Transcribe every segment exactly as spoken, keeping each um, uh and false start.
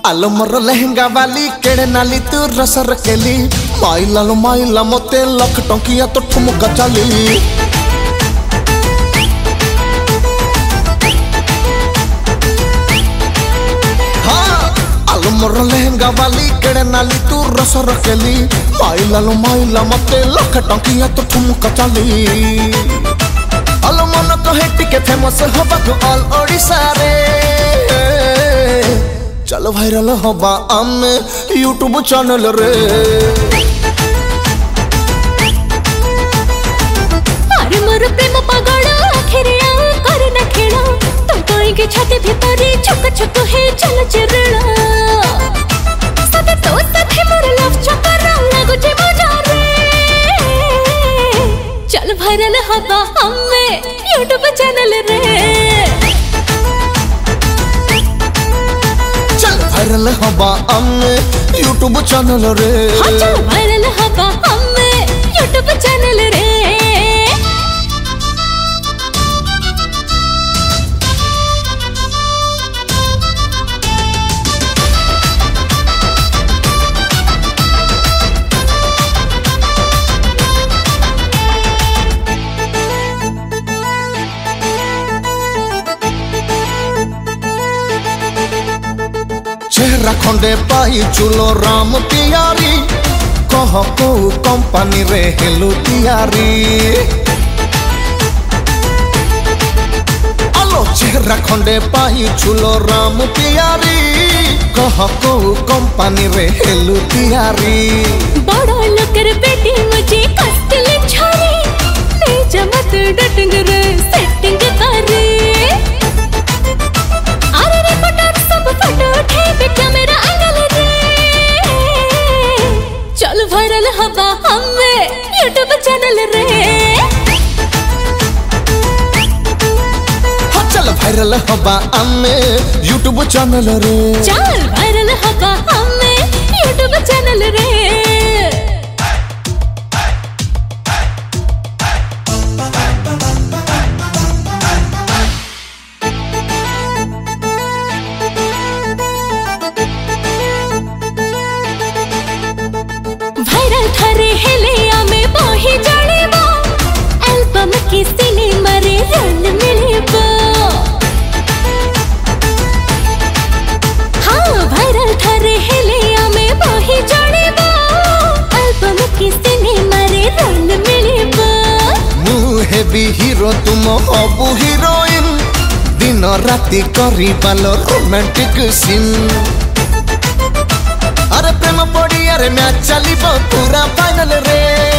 आलो मोर लहंगा वाली केड़े नाली तू रसर केली माइला लो माइला मोते लख टंकिया तो ठुमका चाली। मोर लहंगा वाली केड़े नाली तू रसर केली माइला लो माइला मते लख टंकिया तो ठुमका चाली। आलो मन कहे टिके फेमस हबा तू ऑल ओडिशा रे चलो वायरल हबा आमे यूट्यूब चैनल रे। अरे मोर प्रेम पागल आखिर कर न खेड़ा तुम कोई के छाती भीतर छक छक है चल चिरड़ा सदा तो सथे मोर लव चक्कर लागो जे मजा रे चल वायरल हबा हमे यूट्यूब चैनल रे। चल वायरल हबा हमे यूट्यूब चैनल रे। हाँ चल वायरल हबा हमे यूट्यूब चैनल रे। चेहरा खंडे पाई चुलो राम तियारी कह को कंपनी रे हेलु तियारी। आलो चेहरा खंडे पाई चुलो राम तियारी कह को कंपनी रे हेलु तियारी। बड़ा लकर बेटी मुझे कस्तल छारी ले जमत डटिंग रे सेटिंग करे अरे रे पटार सब फोटो उठे पे कैमरा एंगल रे चल वायरल हबा हमे यूट्यूब चैनल रे। हाँ चल वायरल हबा हमे यूट्यूब चैनल रे। चल वायरल हबा हमे यूट्यूब चैनल रे। वायरल थारे हेले आमे बही जानेबो एल्बम की सिनेमा रे रन मिलेबो। हाँ वायरल थारे हेले आमे बही जानेबो एल्बम की सिनेमा रे रन मिलेबो। मुहे भी हीरो तुम हबु हीरोइन दिन राति करी बालो रोमांटिक सीन। अरे प्रेम पड़ी अरे मैच चली पूरा फाइनल रे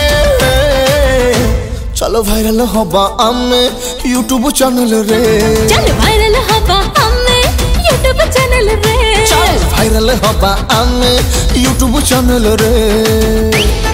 चलो वायरल हबा हमे यूट्यूब चैनल रे। चल वायरल हबा हमे यूट्यूब चैनल रे। चल वायरल हबा हमे यूट्यूब चैनल रे।